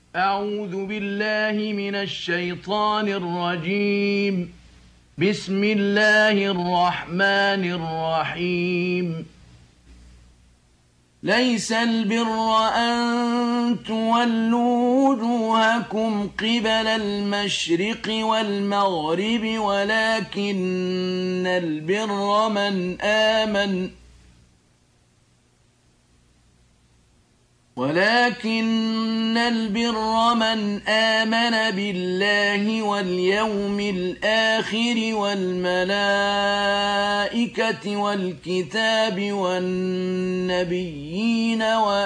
أعوذ بالله من الشيطان الرجيم. بسم الله الرحمن الرحيم. ليس البر أن تولوا وجوهكم قبل المشرق والمغرب ولكن البر من آمن بالله واليوم الآخر والملائكة والكتاب والنبيين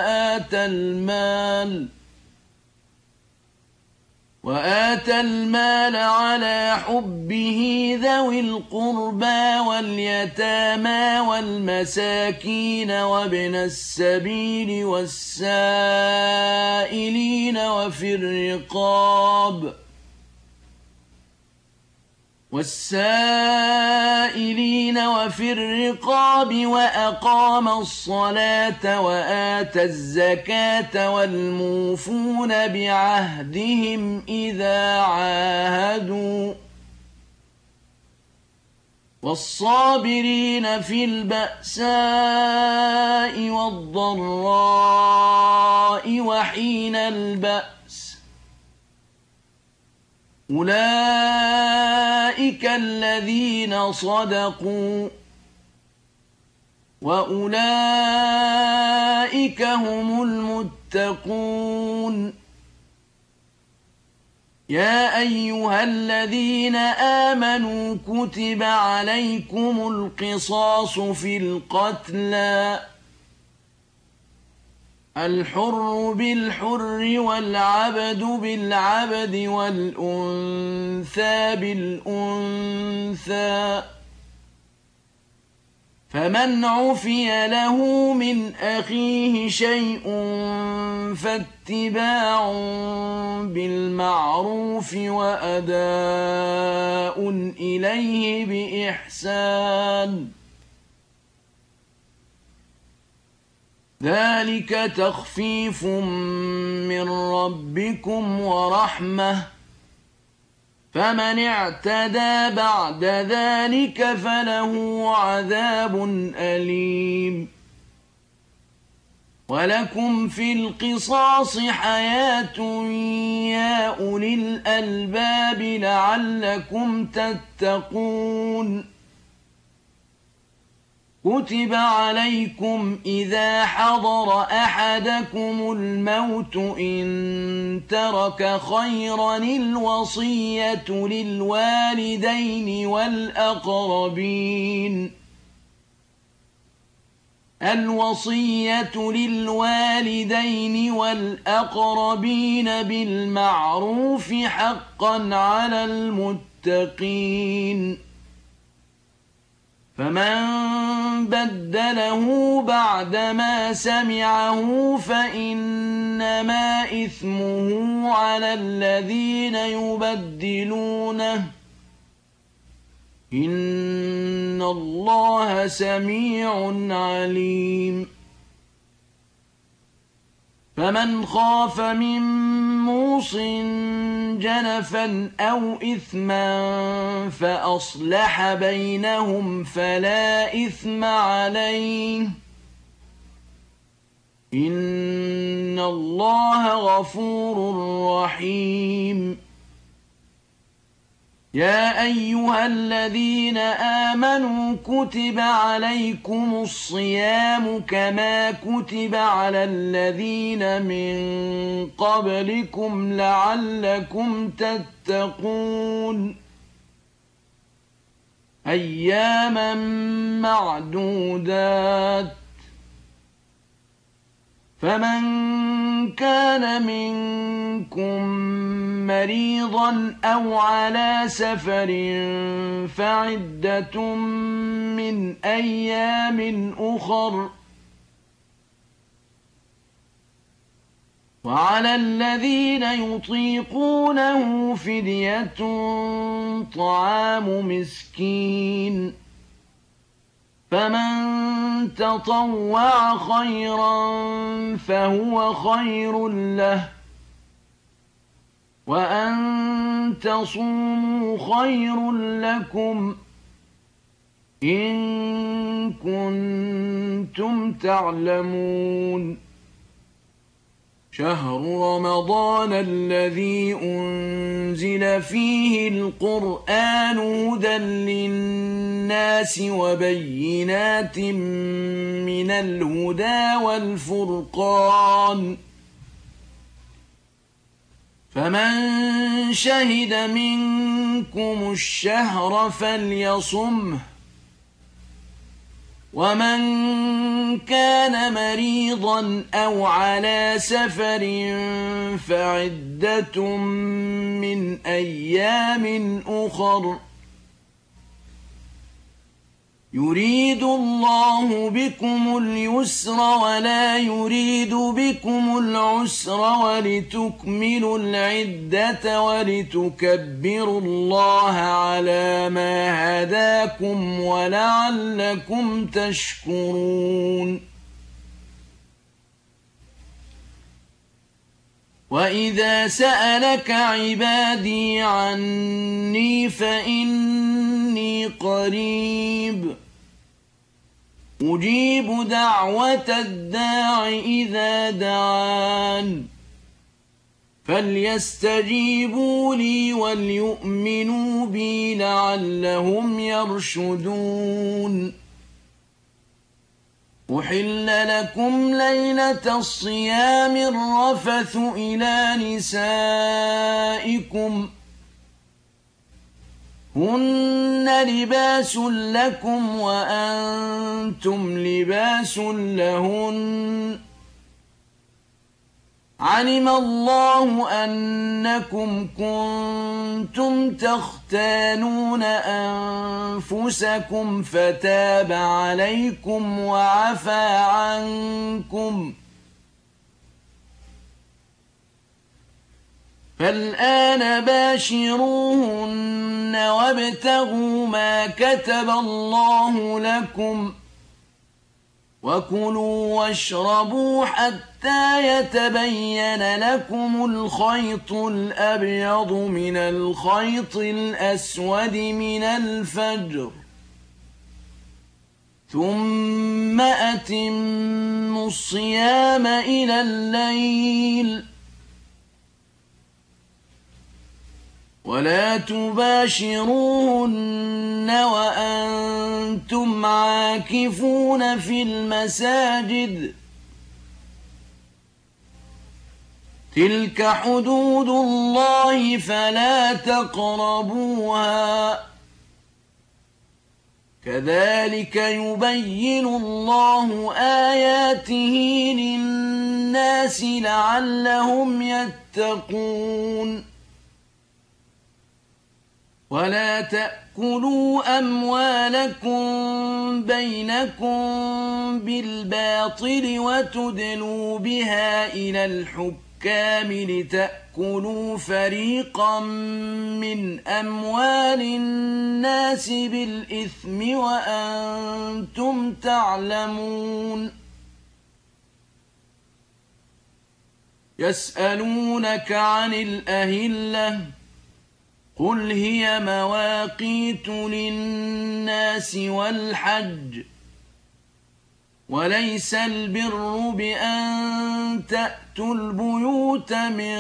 وآتى المال على حبه ذوي القربى واليتامى والمساكين وابن السبيل والسائلين وفي الرقاب وأقام الصلاة وآتى الزكاة والموفون بعهدهم إذا عاهدوا والصابرين في البأساء والضراء وحين البأس أولئك الذين صدقوا وأولئك هم المتقون. يا أيها الذين آمنوا كتب عليكم القصاص في القتلى الحر بالحر والعبد بالعبد والأنثى بالأنثى فمن عفي له من أخيه شيء فاتباع بالمعروف وأداء إليه بإحسان ذلك تخفيف من ربكم ورحمة فمن اعتدى بعد ذلك فله عذاب أليم. ولكم في القصاص حياة يا أولي الألباب لعلكم تتقون. كتب عليكم إذا حضر أحدكم الموت إن ترك خيرا الوصية للوالدين والأقربين بالمعروف حقا على المتقين. فمن بدله بعدما سمعه فإنما إثمه على الذين يبدلونه إن الله سميع عليم. فمن خاف من موص جنفا أو إثما فأصلح بينهم فلا إثم عليه إن الله غفور رحيم. يا أيها الذين آمنوا كتب عليكم الصيام كما كتب على الذين من قبلكم لعلكم تتقون. أياما معدودات فمن كان منكم مريضا أو على سفر فعدة من أيام أخر وعلى الذين يطيقونه فدية طعام مسكين فمن تطوع خيرا فهو خير له وأن تصوموا خير لكم إن كنتم تعلمون شهر رمضان الذي أنزل فيه القرآن هدى للناس وبينات من الهدى والفرقان فمن شهد منكم الشهر فليصمه ومن كان مريضا أو على سفر فعدة من أيام أخر يريد الله بكم اليسر ولا يريد بكم العسر ولتكملوا العدة ولتكبروا الله على ما هداكم ولعلكم تشكرون وإذا سألك عبادي عني فإني قريب أجيب دعوة الداع إذا دعان فليستجيبوا لي وليؤمنوا بي لعلهم يرشدون أحل لكم ليلة الصيام الرفث إلى نسائكم هن لباس لكم وأنتم لباس لهن علم الله أنكم كنتم تختانون أنفسكم فتاب عليكم وعفى عنكم فالآن باشروهن وابتغوا ما كتب الله لكم وكلوا واشربوا حتى يتبين لكم الخيط الأبيض من الخيط الأسود من الفجر ثم أتموا الصيام إلى الليل ولا تباشروهن وأنتم عاكفون في المساجد تلك حدود الله فلا تقربوها كذلك يبين الله آياته للناس لعلهم يتقون ولا تأكلوا أموالكم بينكم بالباطل وتدلوا بها إلى الحكام لتأكلوا فريقا من أموال الناس بالإثم وأنتم تعلمون يسألونك عن الأهلة قل هي مواقيت للناس والحج وليس البر بأن تأتوا البيوت من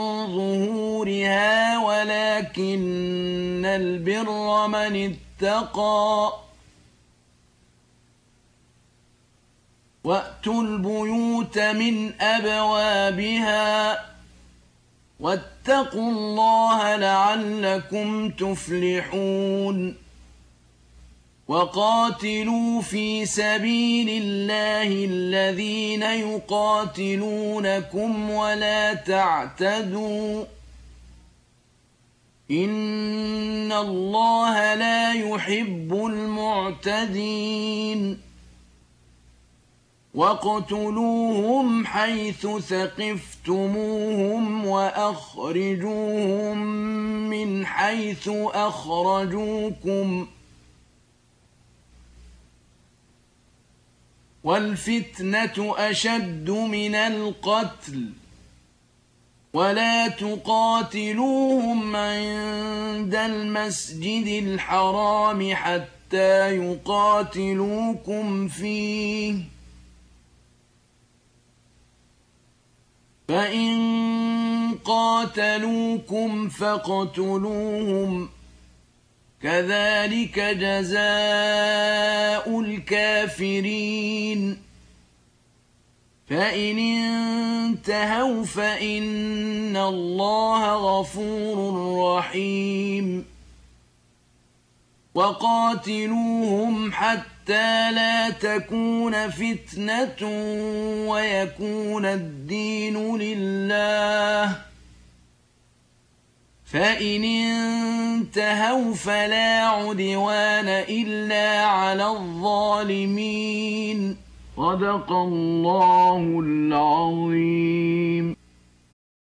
ظهورها ولكن البر من اتقى وأتوا البيوت من أبوابها واتقوا الله لعلكم تفلحون وقاتلوا في سبيل الله الذين يقاتلونكم ولا تعتدوا إن الله لا يحب المعتدين واقتلوهم حيث ثقفتموهم وأخرجوهم من حيث أخرجوكم والفتنة أشد من القتل ولا تقاتلوهم عند المسجد الحرام حتى يقاتلوكم فيه فإن قاتلوكم فاقتلوهم كذلك جزاء الكافرين فإن انتهوا فإن الله غفور رحيم وقاتلوهم حتى لا تكون فتنة ويكون الدين لله فإن انتهوا فلا عدوان إلا على الظالمين صدق الله العظيم.